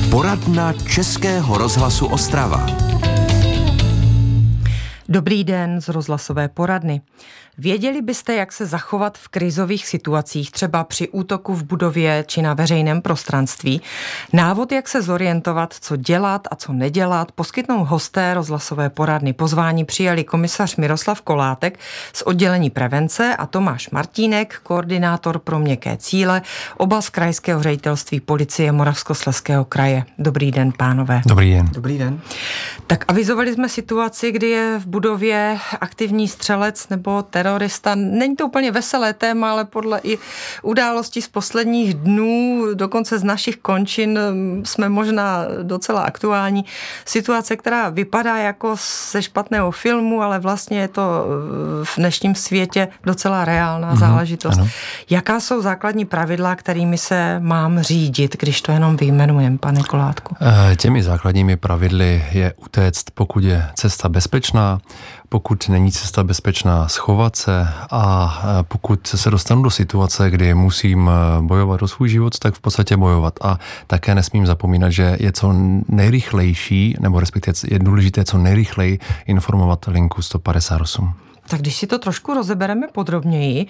Poradna Českého rozhlasu Ostrava. Dobrý den z rozhlasové poradny. Věděli byste, jak se zachovat v krizových situacích, třeba při útoku v budově či na veřejném prostranství? Návod, jak se zorientovat, co dělat a co nedělat, poskytnou hosté rozhlasové poradny. Pozvání přijali komisař Miroslav Kolátek z oddělení prevence a Tomáš Martínek, koordinátor pro měkké cíle, oba z krajského ředitelství policie Moravskoslezského kraje. Dobrý den, pánové. Dobrý den. Dobrý den. Tak avizovali jsme situaci, kdy je v budově aktivní střelec nebo terorista. Není to úplně veselé téma, ale podle i událostí z posledních dnů, dokonce z našich končin, jsme možná docela aktuální. Situace, která vypadá jako ze špatného filmu, ale vlastně je to v dnešním světě docela reálná záležitost. Ano. Jaká jsou základní pravidla, kterými se mám řídit, když to jenom vyjmenujem, pane Kolátku? Těmi základními pravidly je utéct, pokud je cesta bezpečná, pokud není cesta bezpečná, schovat se, a pokud se dostanu do situace, kdy musím bojovat o svůj život, tak v podstatě bojovat. A také nesmím zapomínat, že je co nejrychlejší, nebo respektive je důležité co nejrychleji informovat linku 158. Tak když si to trošku rozebereme podrobněji,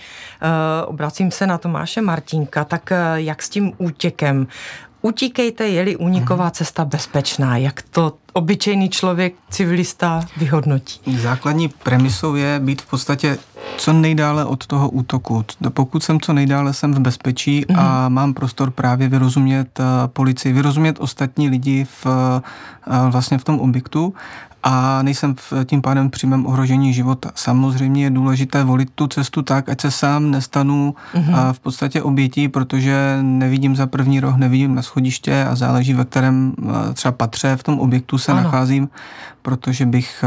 obracím se na Tomáše Martínka, tak jak s tím útěkem? Utíkejte, je-li úniková cesta bezpečná. Jak to obyčejný člověk, civilista vyhodnotí? Základní premisou je být v podstatě co nejdále od toho útoku. Pokud jsem co nejdále, jsem v bezpečí a mám prostor právě vyrozumět policii, vyrozumět ostatní lidi vlastně v tom objektu a nejsem tím pádem v přímém ohrožení života. Samozřejmě je důležité volit tu cestu tak, ať se sám nestanu v podstatě obětí, protože nevidím za první roh, nevidím na schodiště a záleží, ve kterém třeba patře v tom objektu se nacházím, protože bych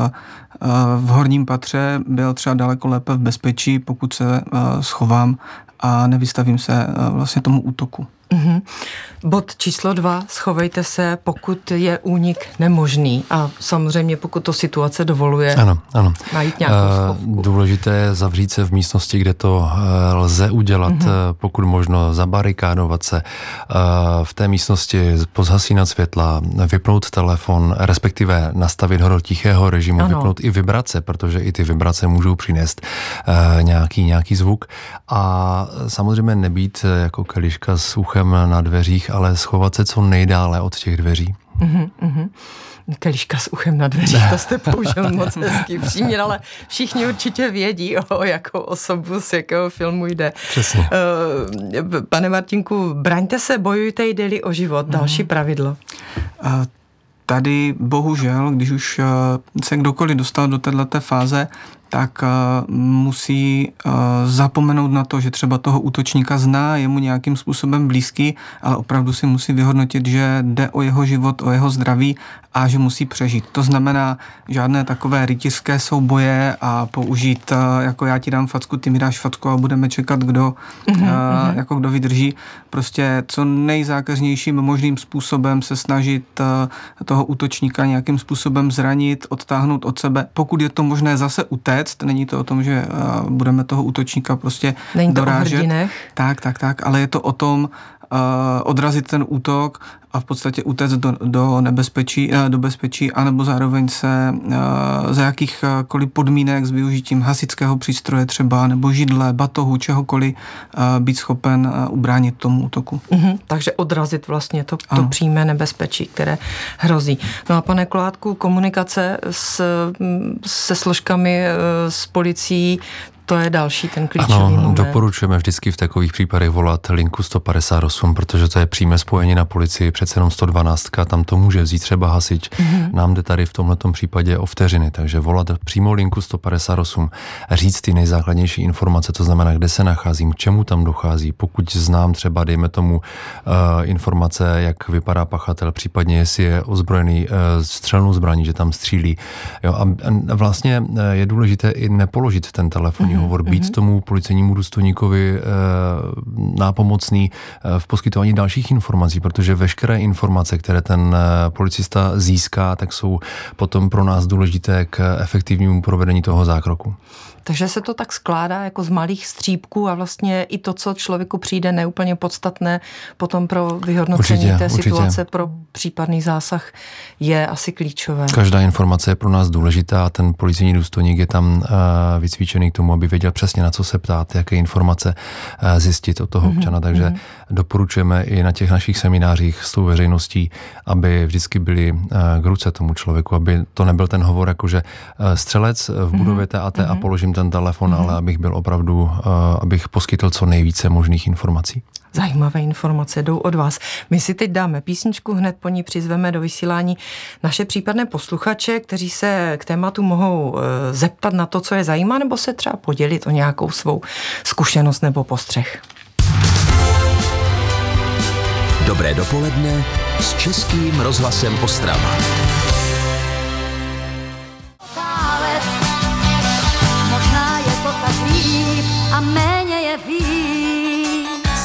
v horním patře byl třeba daleko lépe v bezpečí, pokud se schovám a nevystavím se vlastně tomu útoku. Bod číslo 2. Schovejte se, pokud je únik nemožný a samozřejmě pokud to situace dovoluje najít nějakou schovku. Důležité je zavřít se v místnosti, kde to lze udělat, pokud možno zabarikádovat se v té místnosti, pozhasínat světla, vypnout telefon, respektive nastavit ho do tichého režimu, vypnout i vibrace, protože i ty vibrace můžou přinést nějaký zvuk a samozřejmě nebýt jako keliška s uchem na dveřích, ale schovat se co nejdále od těch dveří. Keliška s uchem na dveřích, to jste použil moc hezký příměr, ale všichni určitě vědí, o jakou osobu z jakého filmu jde. Přesně. Pane Martinku, braňte se, bojujte, jde-li o život. Další pravidlo. Tady bohužel, když už se kdokoliv dostal do této fáze, tak musí zapomenout na to, že třeba toho útočníka zná, je mu nějakým způsobem blízký, ale opravdu si musí vyhodnotit, že jde o jeho život, o jeho zdraví a že musí přežít. To znamená žádné takové rytířské souboje a použít, jako já ti dám facku, ty mi dáš facku a budeme čekat, kdo vydrží. Prostě co nejzákeřnějším možným způsobem se snažit toho útočníka nějakým způsobem zranit, odtáhnout od sebe. Pokud je to možné zase utéct, není to o tom, že budeme toho útočníka prostě není to dorážet. O hrdinech? Tak, ale je to o tom odrazit ten útok a v podstatě utéct do bezpečí, anebo zároveň se za jakýchkoliv podmínek s využitím hasičského přístroje třeba, nebo židle, batohu, čehokoliv být schopen ubránit tomu útoku. Takže odrazit vlastně to přímé nebezpečí, které hrozí. No a pane Kolátku, komunikace se složkami, s policií, to je další ten klíčový moment. Doporučujeme vždycky v takových případech volat linku 158, protože to je přímé spojení na policii, přece jenom 112, tam to může vzít třeba hasič. Nám jde tady v tomhletom případě o vteřiny, takže volat přímo linku 158, říct ty nejzákladnější informace, to znamená, kde se nacházím, k čemu tam dochází, pokud znám třeba, dejme tomu, informace, jak vypadá pachatel, případně jestli je ozbrojený střelnou zbraní, že tam střílí. Jo, a vlastně je důležité i nepoložit ten telefonní hovor, být tomu policejnímu důstojníkovi nápomocný v poskytování dalších informací, protože veškeré informace, které ten policista získá, tak jsou potom pro nás důležité k efektivnímu provedení toho zákroku. Takže se to tak skládá jako z malých střípků a vlastně i to, co člověku přijde neúplně podstatné, potom pro vyhodnocení té situace, pro případný zásah je asi klíčové. Každá informace je pro nás důležitá, ten policejní důstojník je tam vycvičený k tomu, aby věděl přesně, na co se ptát, jaké informace zjistit od toho občana, takže doporučujeme i na těch našich seminářích s tou veřejností, aby vždycky byli k ruce tomu člověku, aby to nebyl ten hovor, jakože střelec v budově TAT a položím ten telefon, ale abych byl opravdu, abych poskytl co nejvíce možných informací. Zajímavé informace jdou od vás. My si teď dáme písničku, hned po ní přizveme do vysílání naše případné posluchače, kteří se k tématu mohou zeptat na to, co je zajímá, nebo se třeba podělit o nějakou svou zkušenost nebo postřeh. Dobré dopoledne s Českým rozhlasem Ostrava. Možná je to tak líp a méně je víc.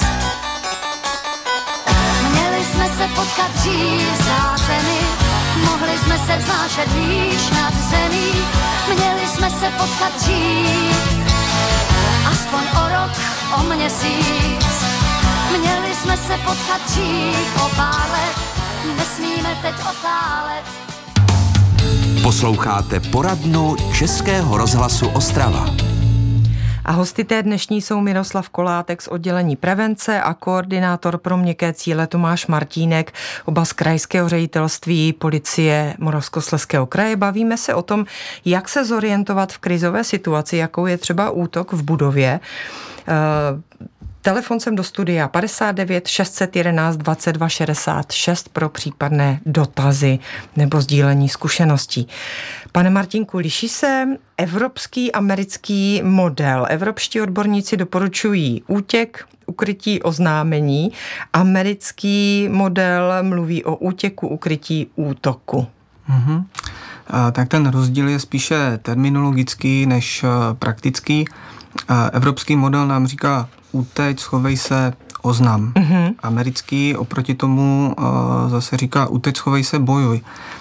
Měli jsme se potkat dřív za zemi, mohli jsme se vznášet výš nad zemí. Měli jsme se potkat dřív, aspoň o rok, o měsíc. Měli jsme se potkat dřív o pár let, nesmíme teď otálet. Posloucháte poradnu Českého rozhlasu Ostrava. A hosty té dnešní jsou Miroslav Kolátek z oddělení prevence a koordinátor pro měkké cíle Tomáš Martínek, oba z krajského ředitelství policie Moravskoslezského kraje. Bavíme se o tom, jak se zorientovat v krizové situaci, jakou je třeba útok v budově. Telefon sem do studia 59 611 22 66 pro případné dotazy nebo sdílení zkušeností. Pane Martínku, liší se evropský, americký model? Evropští odborníci doporučují útěk, ukrytí, oznámení. Americký model mluví o útěku, ukrytí, útoku. Tak ten rozdíl je spíše terminologický než praktický. Evropský model nám říká uteč, schovej se, oznam. Americký oproti tomu zase říká uteč, schovej se, bojuj.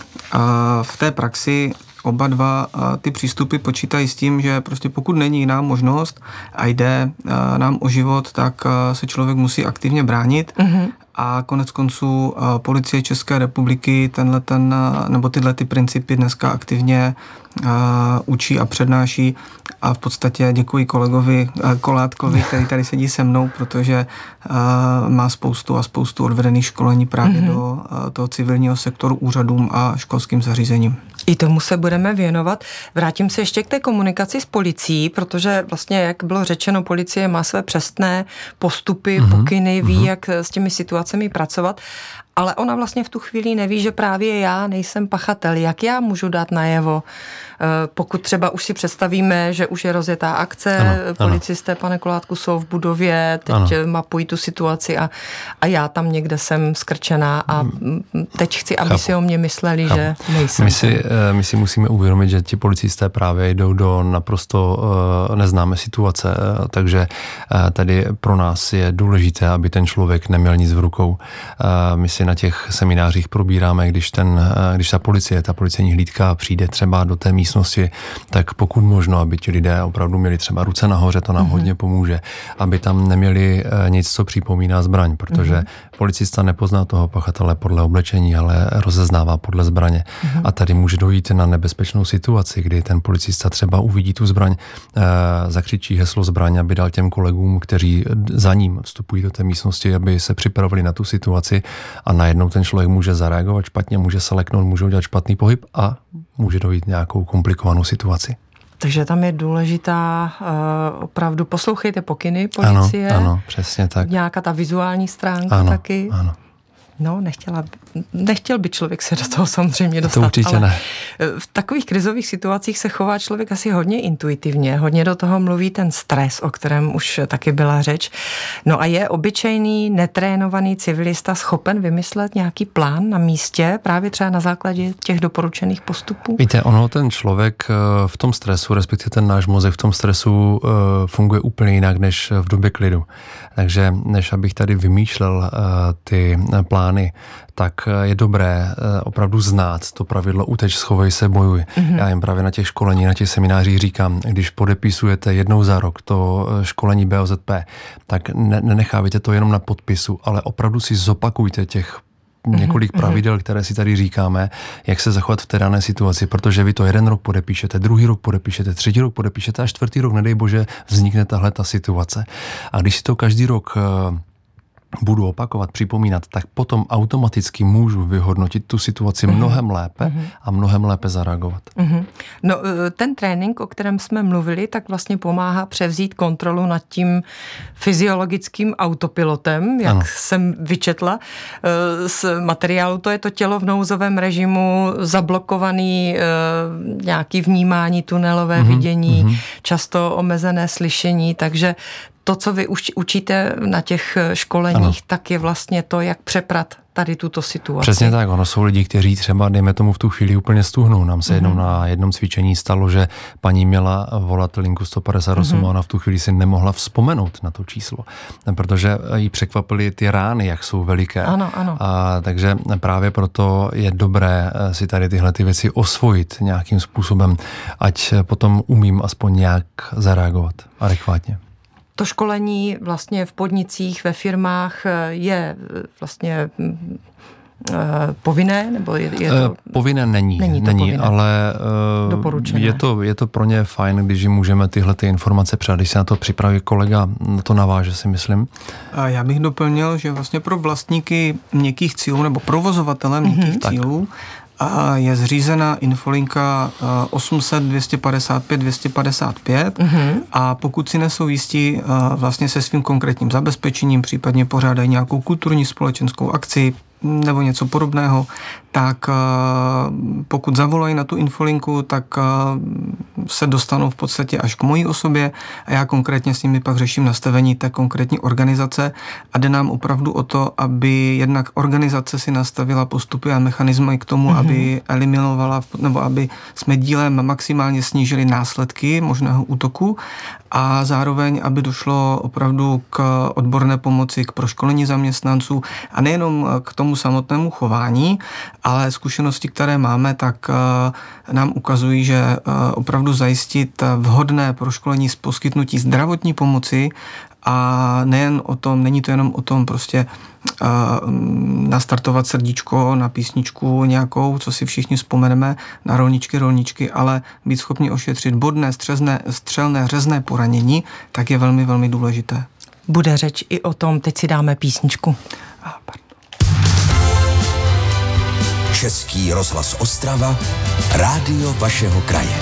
V té praxi oba dva ty přístupy počítají s tím, že prostě pokud není jiná možnost a jde nám o život, tak se člověk musí aktivně bránit. A konec konců policie České republiky tyhle ty principy dneska aktivně učí a přednáší a v podstatě děkuji kolegovi Kolátkovi, který tady sedí se mnou, protože má spoustu odvedených školení právě do toho civilního sektoru, úřadům a školským zařízením. I tomu se budeme věnovat. Vrátím se ještě k té komunikaci s policií, protože vlastně, jak bylo řečeno, policie má své přesné postupy, pokyny, ví, jak s těmi situacemi pracovat, ale ona vlastně v tu chvíli neví, že právě já nejsem pachatel. Jak já můžu dát najevo, pokud třeba už si představíme, že už je rozjetá akce, policisté, pane Kolátku, jsou v budově, teď mapují tu situaci a já tam někde jsem skrčená a teď chci, aby si o mě mysleli, že nejsem. My si musíme uvědomit, že ti policisté právě jdou do naprosto neznámé situace, takže tady pro nás je důležité, aby ten člověk neměl nic v rukou. My si na těch seminářích probíráme, když ta policejní hlídka přijde třeba do té místnosti, tak pokud možno, aby ti lidé opravdu měli třeba ruce nahoře, to nám hodně pomůže, aby tam neměli nic, co připomíná zbraň, protože policista nepozná toho pachatele podle oblečení, ale rozeznává podle zbraně. A tady může dojít na nebezpečnou situaci, kdy ten policista třeba uvidí tu zbraň, zakřičí heslo zbraň, aby dal těm kolegům, kteří za ním vstupují do té místnosti, aby se připravili na tu situaci a najednou ten člověk může zareagovat špatně, může se leknout, může udělat špatný pohyb a může dojít nějakou komplikovanou situaci. Takže tam je důležitá opravdu, poslouchejte pokyny policie. Ano, přesně tak. Nějaká ta vizuální stránka taky. Ano. No, nechtěl by člověk se do toho samozřejmě dostat. To určitě ale ne. V takových krizových situacích se chová člověk asi hodně intuitivně, hodně do toho mluví ten stres, o kterém už taky byla řeč. No a je obyčejný, netrénovaný civilista schopen vymyslet nějaký plán na místě, právě třeba na základě těch doporučených postupů? Víte, ono ten člověk v tom stresu, respektive ten náš mozek v tom stresu funguje úplně jinak než v době klidu. Takže než abych tady vymýšlel ty plány, tak je dobré opravdu znát to pravidlo uteč, schovej se, bojuj. Mm-hmm. Já jim právě na těch školení, na těch seminářích říkám, když podepisujete jednou za rok to školení BOZP, tak nenechávajte to jenom na podpisu, ale opravdu si zopakujte těch několik pravidel, které si tady říkáme, jak se zachovat v té dané situaci, protože vy to jeden rok podepíšete, druhý rok podepíšete, třetí rok podepíšete a čtvrtý rok, nedej bože, vznikne tahle ta situace. A když si to každý rok budu opakovat, připomínat, tak potom automaticky můžu vyhodnotit tu situaci mnohem lépe a mnohem lépe zareagovat. No, ten trénink, o kterém jsme mluvili, tak vlastně pomáhá převzít kontrolu nad tím fyziologickým autopilotem, jak jsem vyčetla z materiálu. To je to tělo v nouzovém režimu, zablokovaný nějaký vnímání, tunelové vidění, často omezené slyšení, takže to, co vy učíte na těch školeních, tak je vlastně to, jak přeprat tady tuto situaci. Přesně tak, ono jsou lidi, kteří třeba, dejme tomu, v tu chvíli úplně stuhnou. Nám se jednou na jednom cvičení stalo, že paní měla volat linku 158 a ona v tu chvíli si nemohla vzpomenout na to číslo, protože jí překvapily ty rány, jak jsou veliké. Ano. A takže právě proto je dobré si tady tyhle ty věci osvojit nějakým způsobem, ať potom umím aspoň nějak zareagovat adekvátně. To školení vlastně v podnicích, ve firmách je vlastně povinné? Nebo je to... Povinné není povinné. Ale je to pro ně fajn, když jim můžeme tyhle ty informace předat. Když se na to připraví kolega, to naváže, si myslím. A já bych doplnil, že vlastně pro vlastníky měkkých cílů nebo provozovatele měkkých cílů je zřízena infolinka 800 255 255 a pokud si nesou jistí vlastně se svým konkrétním zabezpečením, případně pořádají nějakou kulturní společenskou akci nebo něco podobného, tak pokud zavolají na tu infolinku, tak se dostanou v podstatě až k mojí osobě a já konkrétně s nimi pak řeším nastavení té konkrétní organizace a jde nám opravdu o to, aby jednak organizace si nastavila postupy a mechanismy k tomu, aby eliminovala, nebo aby jsme dílem maximálně snížili následky možného útoku a zároveň, aby došlo opravdu k odborné pomoci, k proškolení zaměstnanců a nejenom k tomu samotnému chování, ale zkušenosti, které máme, tak nám ukazují, že opravdu zajistit vhodné proškolení z poskytnutí zdravotní pomoci a nejen o tom, není to jenom o tom prostě nastartovat srdíčko na písničku nějakou, co si všichni vzpomeneme na rolničky, ale být schopni ošetřit bodné, střelné, řezné poranění, tak je velmi, velmi důležité. Bude řeč i o tom, teď si dáme písničku. Český rozhlas Ostrava, rádio vašeho kraje.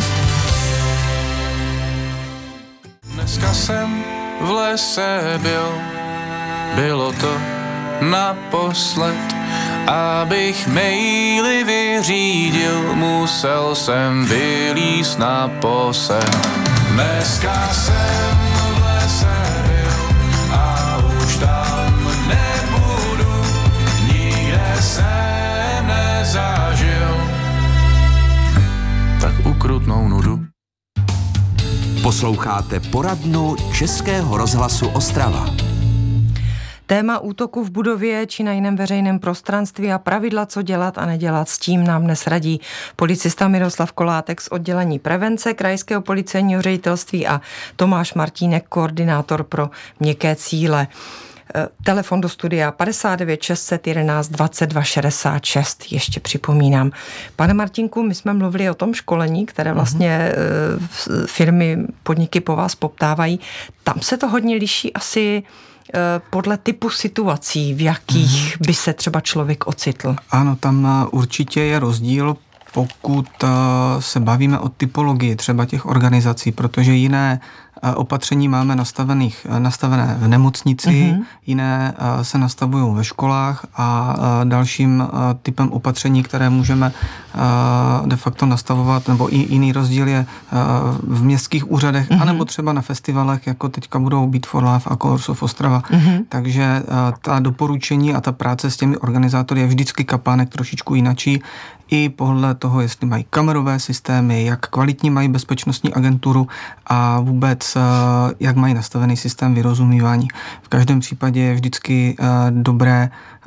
Dneska jsem v lese bylo to naposled, abych maily vyřídil, musel jsem vylízt na posed. Dneska jsem v lese a už tam nebudu, nikde jsem nezažil tak ukrutnou nudu. Posloucháte poradnu Českého rozhlasu Ostrava. Téma útoku v budově či na jiném veřejném prostranství a pravidla, co dělat a nedělat, s tím nám dnes radí policista Miroslav Kolátek z oddělení prevence Krajského policejního ředitelství a Tomáš Martínek, koordinátor pro měkké cíle. Telefon do studia 59 611 22 66, ještě připomínám. Pane Martinku, my jsme mluvili o tom školení, které vlastně firmy, podniky po vás poptávají. Tam se to hodně liší asi podle typu situací, v jakých by se třeba člověk ocitl. Ano, tam určitě je rozdíl, pokud se bavíme o typologii třeba těch organizací, protože jiné opatření máme nastavené v nemocnici, jiné se nastavují ve školách a dalším typem opatření, které můžeme de facto nastavovat, nebo i jiný rozdíl je v městských úřadech, anebo třeba na festivalech, jako teďka budou Beat for Love a Colors of Ostrava. Takže ta doporučení a ta práce s těmi organizátory je vždycky kapánek trošičku jinačí, i podle toho, jestli mají kamerové systémy, jak kvalitní mají bezpečnostní agenturu a vůbec jak mají nastavený systém vyrozumívání. V každém případě je vždycky dobré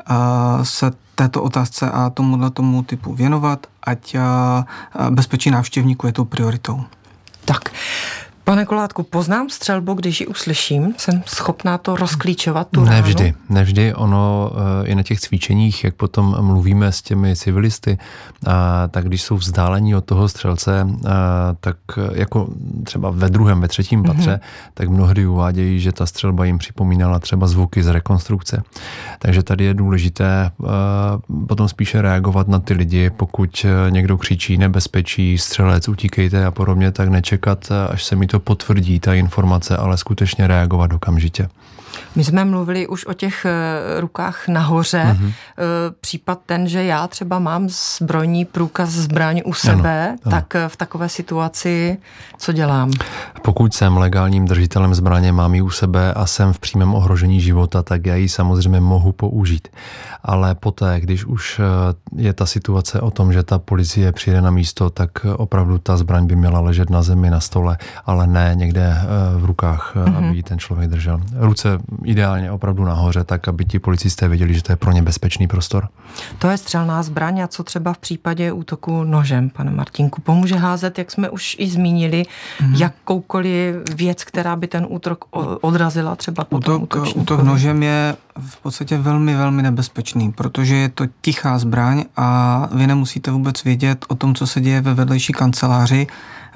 se této otázce a tomu typu věnovat, ať bezpečí návštěvníků je tou prioritou. Tak, pane Kolátku, poznám střelbu, když ji uslyším? Jsem schopná to rozklíčovat tu ránu? Nevždy. Ono i na těch cvičeních, jak potom mluvíme s těmi civilisty, tak když jsou vzdálení od toho střelce, tak jako třeba ve druhém, ve třetím patře, tak mnohdy uvádějí, že ta střelba jim připomínala třeba zvuky z rekonstrukce. Takže tady je důležité potom spíše reagovat na ty lidi, pokud někdo křičí nebezpečí, střelec, utíkejte a podobně, tak nečekat, až se mi to potvrdí ta informace, ale skutečně reagovat okamžitě. My jsme mluvili už o těch rukách nahoře. Případ ten, že já třeba mám zbrojní průkaz zbraň u sebe, ano. Tak v takové situaci co dělám? Pokud jsem legálním držitelem zbraně, mám ji u sebe a jsem v přímém ohrožení života, tak já ji samozřejmě mohu použít. Ale poté, když už je ta situace o tom, že ta policie přijde na místo, tak opravdu ta zbraň by měla ležet na zemi, na stole, ale ne někde v rukách, aby ji ten člověk držel. Ruce ideálně opravdu nahoře, tak aby ti policisté věděli, že to je pro ně bezpečný prostor. To je střelná zbraň a co třeba v případě útoku nožem, pane Martínku? Pomůže házet, jak jsme už i zmínili, jakoukoliv věc, která by ten útok odrazila třeba po tom útočníkovi? Útok nožem je v podstatě velmi, velmi nebezpečný, protože je to tichá zbraň a vy nemusíte vůbec vědět o tom, co se děje ve vedlejší kanceláři,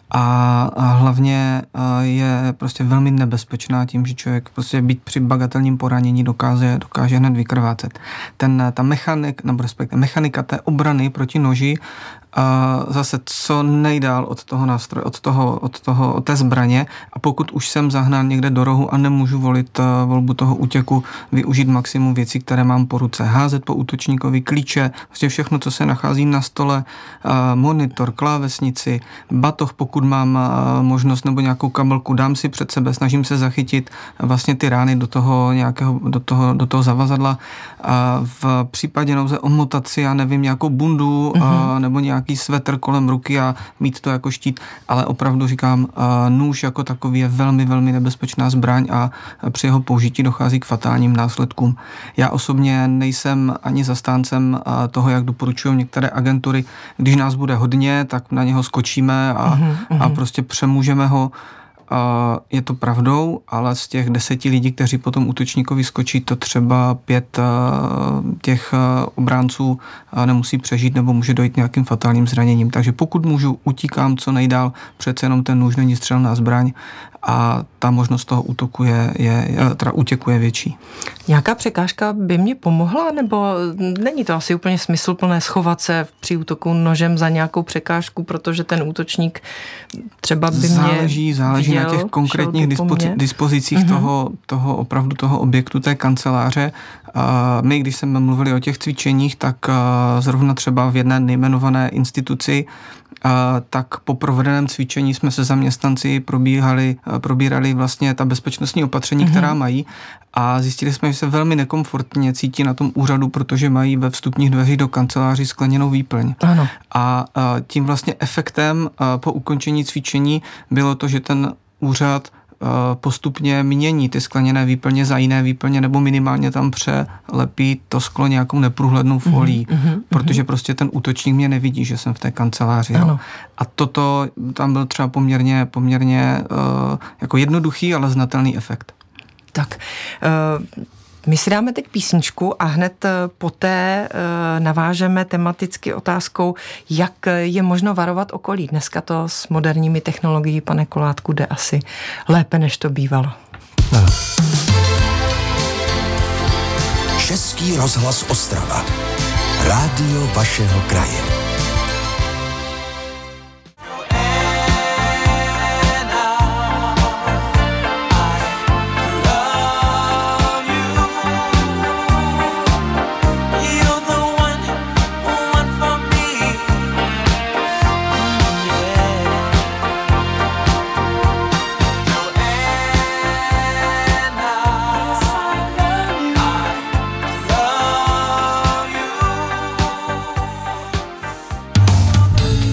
a hlavně je prostě velmi nebezpečná tím, že člověk prostě být při bagatelním poranění dokáže hned vykrvácet. Ta mechanika té obrany proti noži zase co nejdál od toho nástroje, od té zbraně, a pokud už jsem zahnán někde do rohu a nemůžu volit volbu toho útěku, využít maximum věcí, které mám po ruce. Házet po útočníkovi, klíče, vlastně všechno, co se nachází na stole, monitor, klávesnici, batoh, pokud mám možnost, nebo nějakou kabelku, dám si před sebe, snažím se zachytit vlastně ty rány do toho zavazadla. V případě nouze omotat si, já nevím, nějakou bundu nebo nějaký svetr kolem ruky a mít to jako štít, ale opravdu říkám, nůž jako takový je velmi, velmi nebezpečná zbraň a při jeho použití dochází k fatálním následkům. Já osobně nejsem ani zastáncem toho, jak doporučují některé agentury. Když nás bude hodně, tak na něho skočíme a prostě přemůžeme ho. Je to pravdou, ale z těch 10 lidí, kteří potom útočníkovi skočí, to třeba 5 těch obránců nemusí přežít nebo může dojít nějakým fatálním zraněním. Takže pokud můžu, utíkám co nejdál, přece jenom ten nůž není střelná zbraň a ta možnost toho útěku je větší. Nějaká překážka by mě pomohla, nebo není to asi úplně smysluplné schovat se při útoku nožem za nějakou překážku, protože ten útočník třeba by mě záleží na těch konkrétních dispozicích toho objektu, té kanceláře. My, když jsme mluvili o těch cvičeních, tak zrovna třeba v jedné nejmenované instituci, tak po provedeném cvičení jsme se zaměstnanci probírali vlastně ta bezpečnostní opatření, která mají, a zjistili jsme, že se velmi nekomfortně cítí na tom úřadu, protože mají ve vstupních dveřích do kanceláří skleněnou výplň. Ano. A tím vlastně efektem po ukončení cvičení bylo to, že ten úřad postupně mění ty skleněné výplně za jiné výplně, nebo minimálně tam přelepí to sklo nějakou neprůhlednou folií, protože prostě ten útočník mě nevidí, že jsem v té kanceláři. A toto tam byl třeba poměrně jako jednoduchý, ale znatelný efekt. Tak, my si dáme teď písničku a hned poté navážeme tematicky otázkou, jak je možno varovat okolí. Dneska to s moderními technologií, pane Kolátku, jde asi lépe, než to bývalo. Český rozhlas Ostrava. Rádio vašeho kraje.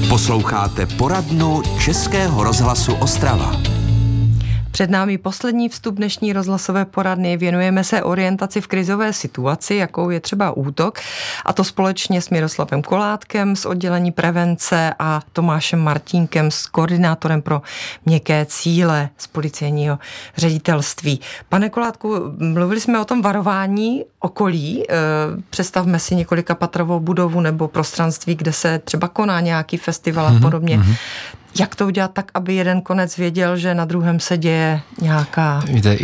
Posloucháte poradnu Českého rozhlasu Ostrava. Před námi poslední vstup dnešní rozhlasové poradny. Věnujeme se orientaci v krizové situaci, jakou je třeba útok, a to společně s Miroslavem Kolátkem z oddělení prevence a Tomášem Martínkem, s koordinátorem pro měkké cíle z policejního ředitelství. Pane Kolátku, mluvili jsme o tom varování okolí. Představme si několikapatrovou budovu nebo prostranství, kde se třeba koná nějaký festival a podobně. Jak to udělat tak, aby jeden konec věděl, že na druhém se děje nějaká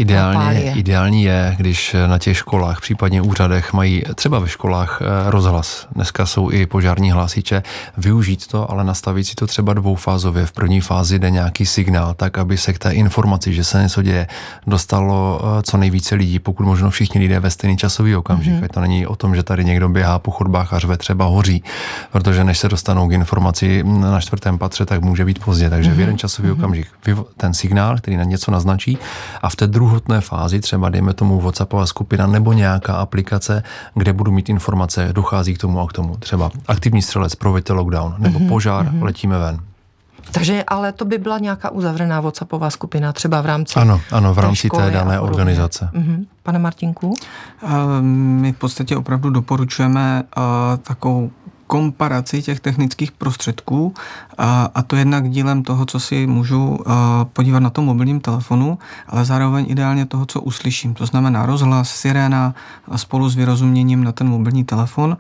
Ideální je, když na těch školách, případně úřadech mají třeba ve školách rozhlas. Dneska jsou i požární hlásiče. Využít to, ale nastavit si to třeba dvoufázově. V první fázi jde nějaký signál, tak aby se k té informaci, že se něco děje, dostalo co nejvíce lidí, pokud možno všichni lidé ve stejný časový okamžik. To není o tom, že tady někdo běhá po chodbách a řve, třeba hoří, protože než se dostanou k informaci na 4. patře, tak může být pozdě, takže v jeden časový okamžik ten signál, který na něco naznačí, a v té druhotné fázi třeba dejme tomu WhatsAppová skupina nebo nějaká aplikace, kde budu mít informace, dochází k tomu a k tomu. Třeba aktivní střelec, proveďte lockdown, nebo požár, letíme ven. Takže ale to by byla nějaká uzavřená WhatsAppová skupina, třeba v rámci Ano, v rámci té dané organizace. Pane Martinku? My v podstatě opravdu doporučujeme takovou komparaci těch technických prostředků, a to jednak dílem toho, co si můžu podívat na tom mobilním telefonu, ale zároveň ideálně toho, co uslyším. To znamená rozhlas, siréna spolu s vyrozuměním na ten mobilní telefon,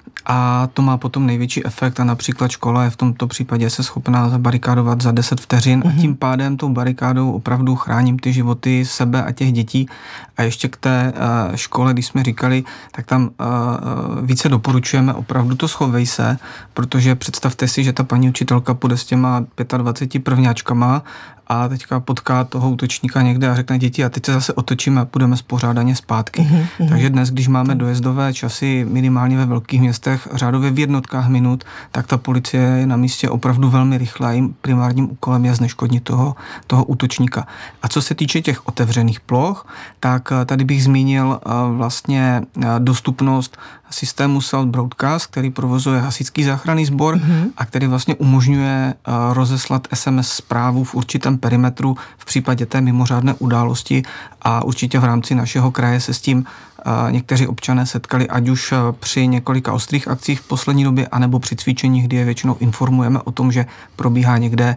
a to má potom největší efekt, a například škola je v tomto případě se schopná zabarikádovat za 10 vteřin a tím pádem tou barikádou opravdu chráním ty životy sebe a těch dětí. A ještě k té škole, když jsme říkali, tak tam více doporučujeme opravdu to schovej se, protože představte si, že ta paní učitelka půjde s těma 25 prvňáčkama a teďka potká toho útočníka někde a řekne: děti, a teď se zase otočíme a půjdeme spořádaně zpátky. Takže dnes, když máme dojezdové časy minimálně ve velkých městech řádově v jednotkách minut, tak ta policie je na místě opravdu velmi rychlá. Jím primárním úkolem je zneškodnit toho útočníka. A co se týče těch otevřených ploch, tak tady bych zmínil vlastně dostupnost systému Self Broadcast, který provozuje Hasičský záchranný sbor a který vlastně umožňuje rozeslat SMS zprávu v určitém perimetru v případě té mimořádné události, a určitě v rámci našeho kraje se s tím někteří občané setkali, ať už při několika ostrých akcích v poslední době, anebo při cvičení, kdy je většinou informujeme o tom, že probíhá někde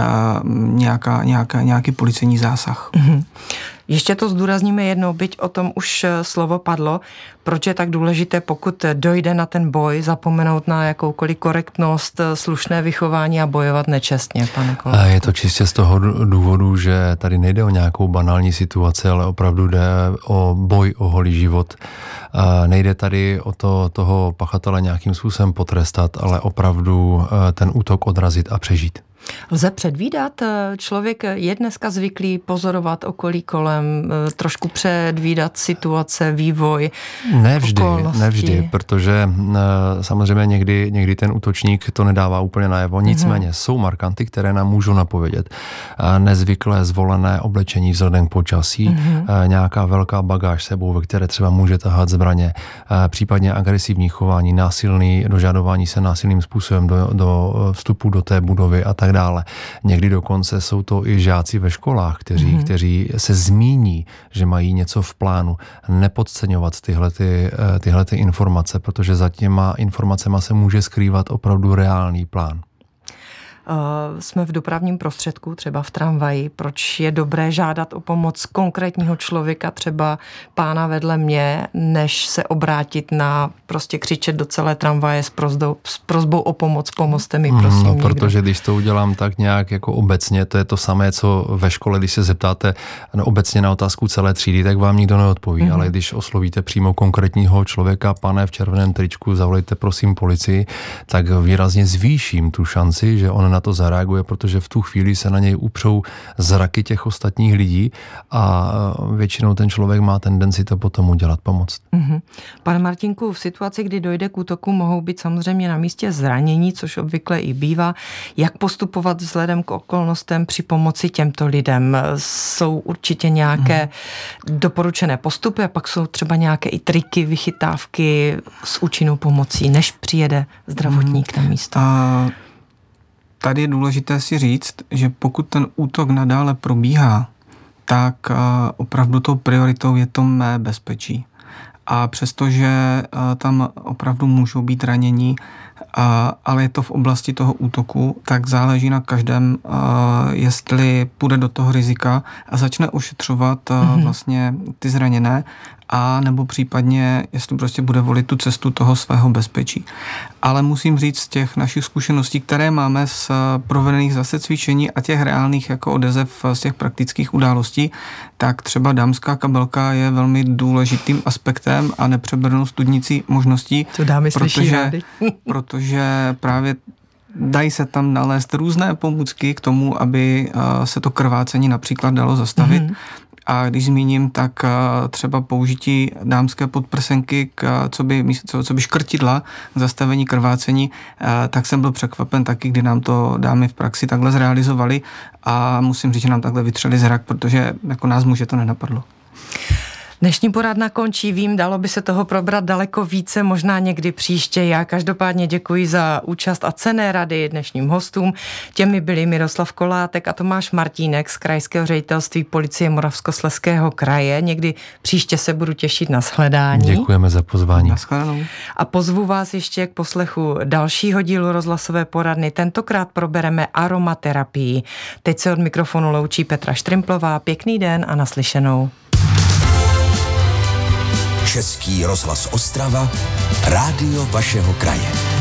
nějaký policejní zásah. Ještě to zdůrazníme jednou, byť o tom už slovo padlo, proč je tak důležité, pokud dojde na ten boj, zapomenout na jakoukoliv korektnost, slušné vychování a bojovat nečestně, pane Kolátku. Je to čistě z toho důvodu, že tady nejde o nějakou banální situaci, ale opravdu jde o boj o holý život. Nejde tady o toho pachatele nějakým způsobem potrestat, ale opravdu ten útok odrazit a přežít. Lze předvídat? Člověk je dneska zvyklý pozorovat okolí kolem, trošku předvídat situace, vývoj, Nevždy, protože samozřejmě někdy ten útočník to nedává úplně najevo. Nicméně jsou markanty, které nám můžou napovědět. Nezvyklé zvolené oblečení vzhledem k počasí, nějaká velká bagáž sebou, ve které třeba může tahat zbraně, případně agresivní chování, dožadování se násilným způsobem do vstupu do té budovy a tak dále. Někdy dokonce jsou to i žáci ve školách, kteří se zmíní, že mají něco v plánu. Nepodceňovat tyhle informace, protože za těma informacema se může skrývat opravdu reálný plán. Jsme v dopravním prostředku, třeba v tramvaji, proč je dobré žádat o pomoc konkrétního člověka, třeba pána vedle mě, než se obrátit na prostě křičet do celé tramvaje s prosbou o pomoc, pomozte mi, prosím. No, protože když to udělám tak nějak jako obecně, to je to samé, co ve škole, když se zeptáte obecně na otázku celé třídy, tak vám nikdo neodpoví, ale když oslovíte přímo konkrétního člověka, pane v červeném tričku, zavolejte prosím policii, tak výrazně zvýším tu šanci, že on na to zareaguje, protože v tu chvíli se na něj upřou zraky těch ostatních lidí a většinou ten člověk má tendenci to potom udělat, pomoct. Pane Martinku, v situaci, kdy dojde k útoku, mohou být samozřejmě na místě zranění, což obvykle i bývá. Jak postupovat vzhledem k okolnostem při pomoci těmto lidem? Jsou určitě nějaké doporučené postupy a pak jsou třeba nějaké i triky, vychytávky s účinnou pomocí, než přijede zdravotník na místo? tady je důležité si říct, že pokud ten útok nadále probíhá, tak opravdu tou prioritou je to mé bezpečí. A přestože tam opravdu můžou být ranění, ale je to v oblasti toho útoku, tak záleží na každém, jestli půjde do toho rizika a začne ošetřovat vlastně ty zraněné, a nebo případně, jestli prostě bude volit tu cestu toho svého bezpečí. Ale musím říct z těch našich zkušeností, které máme z provedených zase cvičení a těch reálných jako odezev z těch praktických událostí, tak třeba dámská kabelka je velmi důležitým aspektem a nepřebernou studnicí možností, to dámy slyší rádi. protože právě dají se tam nalézt různé pomůcky k tomu, aby se to krvácení například dalo zastavit. A když zmíním, tak třeba použití dámské podprsenky, co by škrtidla k zastavení krvácení, tak jsem byl překvapen taky, kdy nám to dámy v praxi takhle zrealizovali a musím říct, že nám takhle vytřeli zrak, protože jako nás muže to nenapadlo. Dnešní poradna končí, vím, dalo by se toho probrat daleko více, možná někdy příště. Já každopádně děkuji za účast a cenné rady dnešním hostům. Těmi byli Miroslav Kolátek a Tomáš Martínek z Krajského ředitelství policie Moravskoslezského kraje. Někdy příště se budu těšit na shledání. Děkujeme za pozvání. Naschledanou. A pozvu vás ještě k poslechu dalšího dílu rozhlasové poradny. Tentokrát probereme aromaterapii. Teď se od mikrofonu loučí Petra Štrimplová. Pěkný den a naslyšenou. Český rozhlas Ostrava, rádio vašeho kraje.